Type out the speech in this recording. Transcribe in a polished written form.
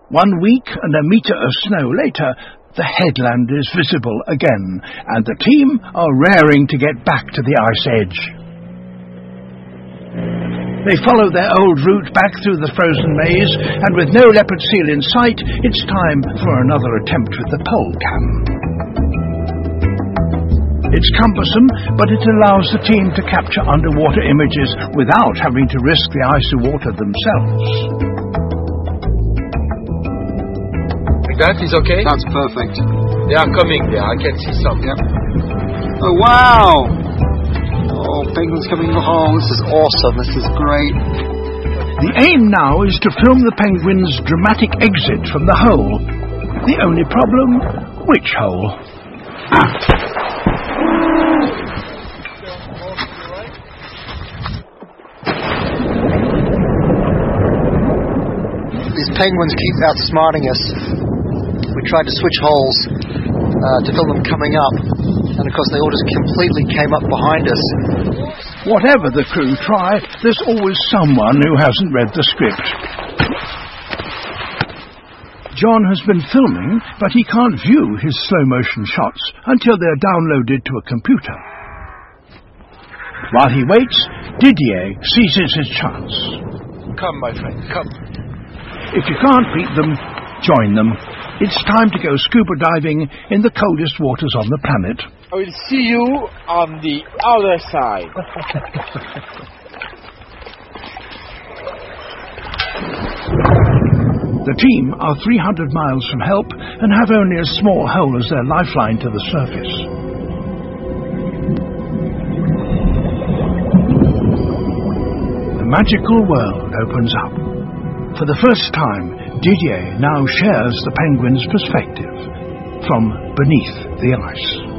1 week and a metre of snow later, the headland is visible again, and the team are raring to get back to the ice edge. They follow their old route back through the frozen maze, and with no leopard seal in sight, it's time for another attempt with the pole cam. It's cumbersome, but it allows the team to capture underwater images without having to risk the icy water themselves. That is okay? That's perfect. They are coming there, I can see some. Yep. Oh, wow! Oh, penguins coming in the hole. This is awesome. This is great. The aim now is to film the penguins' dramatic exit from the hole. The only problem, which hole? These penguins keep outsmarting us. We tried to switch holes to film them coming up, and of course they all just completely came up behind us. Whatever the crew try, there's always someone who hasn't read the script. John has been filming, but he can't view his slow-motion shots until they're downloaded to a computer. While he waits, Didier seizes his chance. Come, my friend, come. If you can't beat them, join them. It's time to go scuba diving in the coldest waters on the planet. I will see you on the other side. The team are 300 miles from help and have only a small hole as their lifeline to the surface. The magical world opens up. For the first time, Didier now shares the penguin's perspective from beneath the ice.